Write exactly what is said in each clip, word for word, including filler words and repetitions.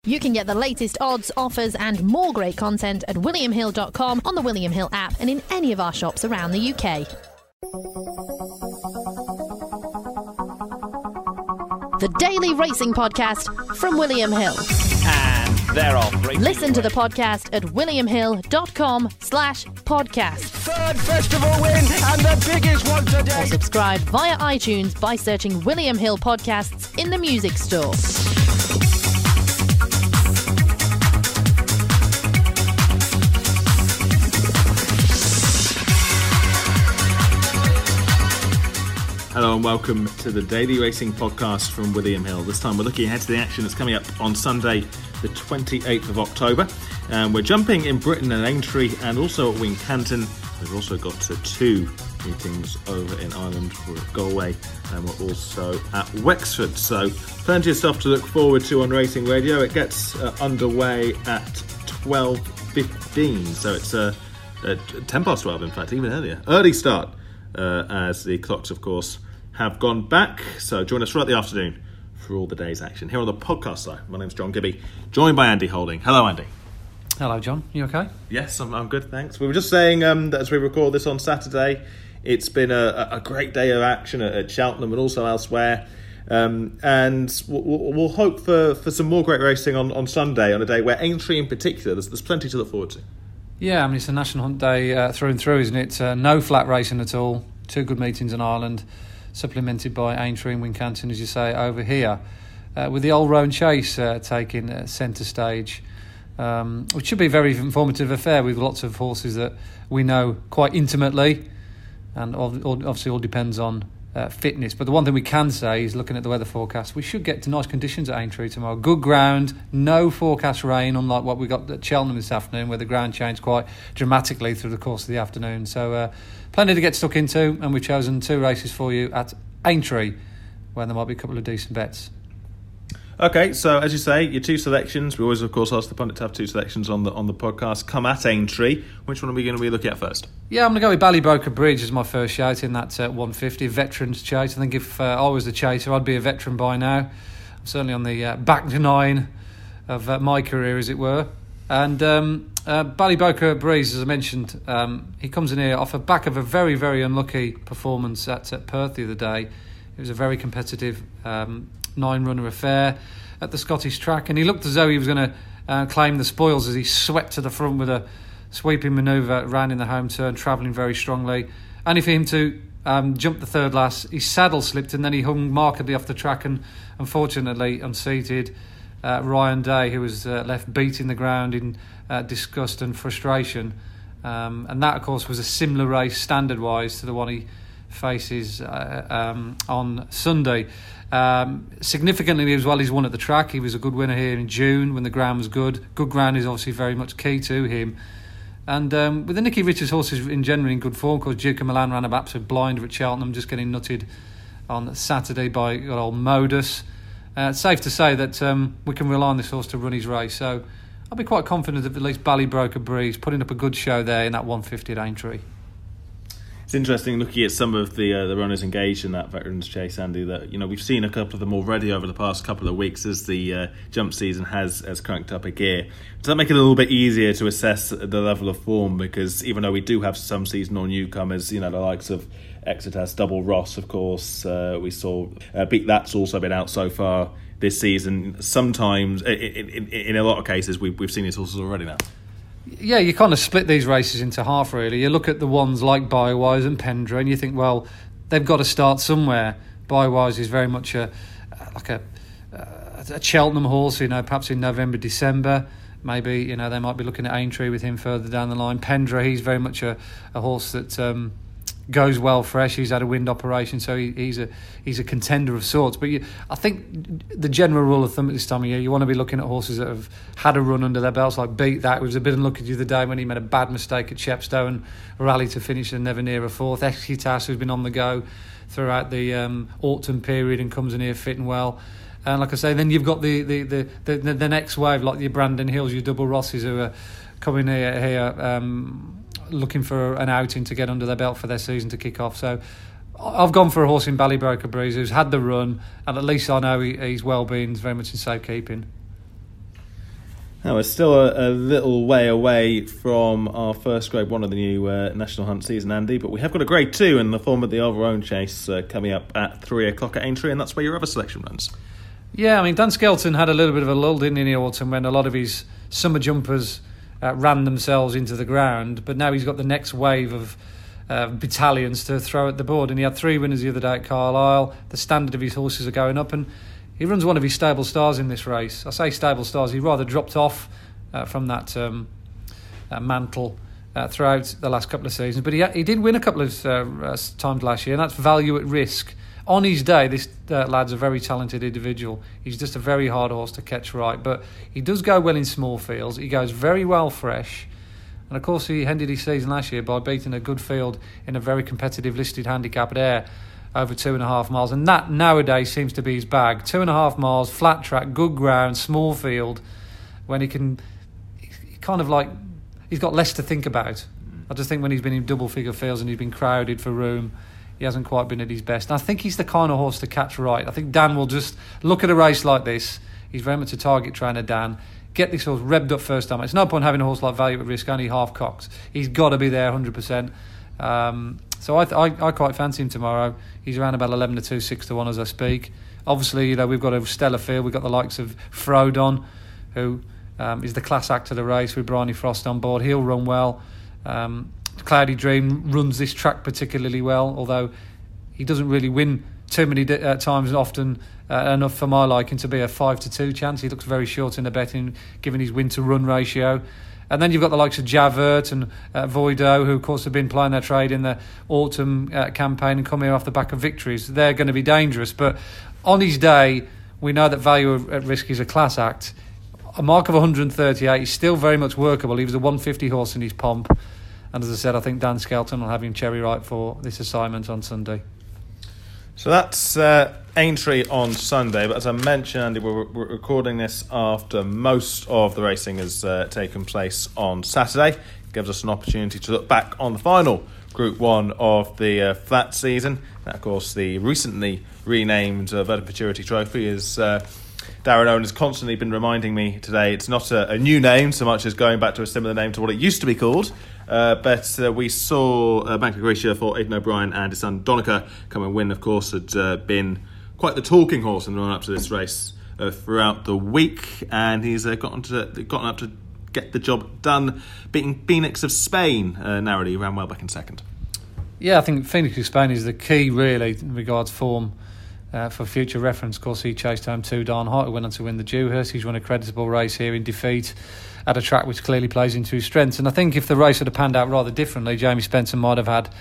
You can get the latest odds, offers and more great content at william hill dot com, on the William Hill app and in any of our shops around the U K. The Daily Racing Podcast from William Hill. And they're off. Listen to the podcast at william hill dot com slash podcast. Third festival win and the biggest one today. Or subscribe via iTunes by searching William Hill Podcasts in the music store. Hello and welcome to the Daily Racing Podcast from William Hill. This time we're looking ahead to the action that's coming up on Sunday, the twenty-eighth of October. Um, we're jumping in Britain and Aintree and also at Wincanton. We've also got uh, two meetings over in Ireland. We're at Galway and we're also at Wexford. So plenty of stuff to look forward to on Racing Radio. It gets uh, underway at twelve fifteen. So it's uh, uh, ten past twelve, in fact, even earlier. Early start. Uh, as the clocks, of course, have gone back. So join us throughout the afternoon for all the day's action. Here on the podcast side, my name's John Gibby, joined by Andy Holding. Hello, Andy. Hello, John. You okay? Yes, I'm, I'm good, thanks. We were just saying um, that as we record this on Saturday, it's been a, a great day of action at, at Cheltenham and also elsewhere. Um, and we'll, we'll hope for, for some more great racing on, on Sunday, on a day where Aintree in particular, there's, there's plenty to look forward to. Yeah, I mean, it's a national hunt day uh, through and through, isn't it? Uh, no flat racing at all. Two good meetings in Ireland, supplemented by Aintree and Wincanton, as you say, over here, uh, with the Old Roan Chase uh, taking uh, centre stage, um, which should be a very informative affair with lots of horses that we know quite intimately, and obviously all depends on uh, fitness. But the one thing we can say is, looking at the weather forecast, we should get to nice conditions at Aintree tomorrow. Good ground, no forecast rain, unlike what we got at Cheltenham this afternoon, where the ground changed quite dramatically through the course of the afternoon. So uh, plenty to get stuck into, and we've chosen two races for you at Aintree, where there might be a couple of decent bets. Okay, so as you say, your two selections. We always, of course, ask the pundit to have two selections on the on the podcast. Come at Aintree. Which one are we going to be looking at first? Yeah, I'm going to go with Ballybroker Bridge as my first shout in that uh, one fifty Veterans Chase. I think if uh, I was the chaser, I'd be a veteran by now. I'm certainly on the uh, back nine of uh, my career, as it were. And um, uh, Ballybroker Breeze, as I mentioned, um, he comes in here off the back of a very, very unlucky performance at, at Perth the other day. It was a very competitive um, nine-runner affair at the Scottish track, and he looked as though he was going to uh, claim the spoils as he swept to the front with a sweeping manoeuvre round in the home turn, travelling very strongly. Only for him to um, jump the third last, his saddle slipped and then he hung markedly off the track and unfortunately unseated uh, Ryan Day, who was uh, left beating the ground in uh, disgust and frustration. Um, and that, of course, was a similar race standard-wise to the one he faces uh, um, on Sunday. Um, significantly as well, he's won at the track. He was a good winner here in June when the ground was good. Good ground is obviously very much key to him. And um, with the Nicky Richards horses in general in good form, because Duke of Milan ran an absolute blinder at Cheltenham, just getting nutted on Saturday by good old Modus. Uh, it's safe to say that um, we can rely on this horse to run his race. So I'll be quite confident of at least Ballybroker Breeze putting up a good show there in that one fifty at Aintree. It's interesting looking at some of the uh, the runners engaged in that Veterans Chase, Andy, that you know we've seen a couple of them already over the past couple of weeks as the uh, jump season has, has cranked up a gear. Does that make it a little bit easier to assess the level of form? Because even though we do have some seasonal newcomers, you know, the likes of Exeter's Double Ross, of course, uh, we saw uh, Beat That's also been out so far this season. Sometimes, in, in, in a lot of cases, we've, we've seen these horses already now. Yeah, you kind of split these races into half, really. You look at the ones like Bywise and Pendra and you think, well, they've got to start somewhere. Bywise is very much a like a, a Cheltenham horse, you know, perhaps in November, December. Maybe, you know, they might be looking at Aintree with him further down the line. Pendra, he's very much a, a horse that um, goes well fresh. He's had a wind operation, so he, he's a he's a contender of sorts. But you, I think the general rule of thumb at this time of year, you want to be looking at horses that have had a run under their belts, like Beat That. It was a bit unlucky the other day when he made a bad mistake at Chepstow and rallied to finish and never near a fourth. Exitas, who's been on the go throughout the um, autumn period and comes in here fitting well. And like I say, then you've got the the, the, the, the next wave, like your Brandon Hills, your Double Rosses, who are coming here, here um, looking for an outing to get under their belt for their season to kick off. So I've gone for a horse in Ballybroker Breeze who's had the run, and at least I know he, his well-being is very much in safekeeping. Now, we're still a, a little way away from our first Grade one of the new uh, National Hunt season, Andy, but we have got a Grade two in the form of the Overown Chase uh, coming up at three o'clock at Aintree, and that's where your other selection runs. Yeah, I mean, Dan Skelton had a little bit of a lull, didn't he, in the autumn when a lot of his summer jumpers uh, ran themselves into the ground, but now he's got the next wave of uh, battalions to throw at the board, and he had three winners the other day at Carlisle. The standard of his horses are going up, and he runs one of his stable stars in this race. I say stable stars, he rather dropped off uh, from that um, uh, mantle uh, throughout the last couple of seasons. But he he did win a couple of uh, times last year, and that's Value at Risk. On his day, this uh, lad's a very talented individual. He's just a very hard horse to catch right. But he does go well in small fields. He goes very well fresh. And of course, he ended his season last year by beating a good field in a very competitive listed handicap at Ayr, over two and a half miles, and that nowadays seems to be his bag. Two and a half miles, flat track, good ground, small field, when he can, he kind of like, he's got less to think about. I just think when he's been in double figure fields and he's been crowded for room, he hasn't quite been at his best. And I think he's the kind of horse to catch right. I think Dan will just look at a race like this. He's very much a target trainer, Dan. Get this horse revved up first time. It's no point having a horse like Value at Risk only half cocked. He's got to be there one hundred percent. Um, so I, th- I I quite fancy him tomorrow. He's around about eleven to two, six to one as I speak. Obviously, you know, we've got a stellar field. We've got the likes of Frodon, who um, is the class act of the race with Bryony Frost on board. He'll run well. Um, Cloudy Dream runs this track particularly well, although he doesn't really win too many uh, times and often uh, enough for my liking to be a five to two chance. He looks very short in the betting, given his win to run ratio. And then you've got the likes of Javert and uh, Voido, who of course have been plying their trade in the autumn uh, campaign and come here off the back of victories. They're going to be dangerous, but on his day, we know that Value at Risk is a class act. A mark of one thirty-eight is still very much workable. He was a one fifty horse in his pomp, and as I said, I think Dan Skelton will have him cherry ripe for this assignment on Sunday. So that's uh, Aintree on Sunday, but as I mentioned, Andy, we're, we're recording this after most of the racing has uh, taken place on Saturday. It gives us an opportunity to look back on the final Group one of the uh, flat season. And of course, the recently renamed uh, Verdant Futurity Trophy is... Uh, Darren Owen has constantly been reminding me today it's not a, a new name so much as going back to a similar name to what it used to be called. Uh, but uh, we saw uh, Bank of Gracia for Aidan O'Brien and his son Donica come and win. Of course, had uh, been quite the talking horse in the run up to this race uh, throughout the week, and he's uh, gotten to gotten up to get the job done, beating Phoenix of Spain uh, narrowly. He ran well back in second. Yeah, I think Phoenix of Spain is the key really in regards form. Uh, for future reference, of course, he chased home two Darn Hot, who went on to win the Dewhurst. He's run a creditable race here in defeat at a track which clearly plays into his strengths. And I think if the race had panned out rather differently, Jamie Spencer might have had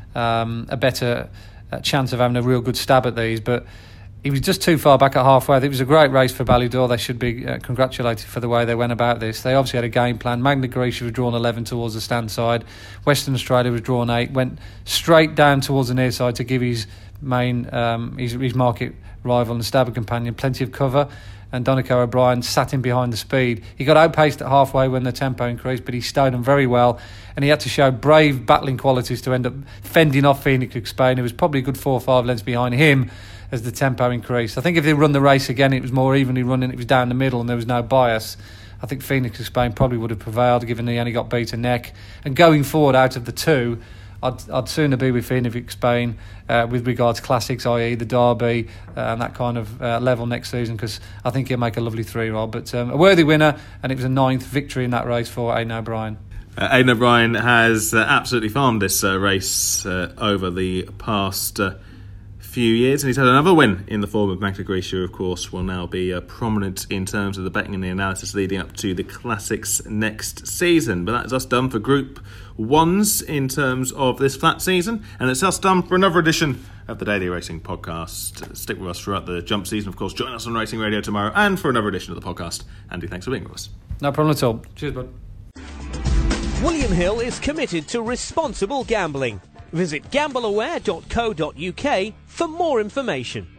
um, a better uh, chance of having a real good stab at these. But he was just too far back at halfway. It was a great race for Ballydor. They should be uh, congratulated for the way they went about this. They obviously had a game plan. Magna Graecia was drawn eleven towards the stand side. Western Australia was drawn eight. Went straight down towards the near side to give his main um, his, his market rival and stabber companion plenty of cover, and Donica O'Brien sat in behind the speed. He got outpaced at halfway when the tempo increased, but he stayed on very well, and he had to show brave battling qualities to end up fending off Phoenix of Spain, who was probably a good four or five lengths behind him as the tempo increased. I think if they run the race again, it was more evenly running, it was down the middle and there was no bias. I think Phoenix of Spain probably would have prevailed, given he only got beaten neck. And going forward out of the two, I'd, I'd sooner be with Phoenix of Spain uh, with regards to classics, that is the Derby uh, and that kind of uh, level next season, because I think he'll make a lovely three-year-old. But um, a worthy winner, and it was a ninth victory in that race for Aidan O'Brien. Uh, Aidan O'Brien has uh, absolutely farmed this uh, race uh, over the past uh, few years, and he's had another win in the form of Magna Graecia, of course, will now be uh, prominent in terms of the betting and the analysis leading up to the Classics next season. But that is us done for Group Ones in terms of this flat season, and it's us done for another edition of the Daily Racing Podcast. Stick with us throughout the jump season, of course. Join us on Racing Radio tomorrow and for another edition of the podcast. Andy, thanks for being with us. No problem at all. Cheers, bud. William Hill is committed to responsible gambling. Visit gamble aware dot co dot uk for more information.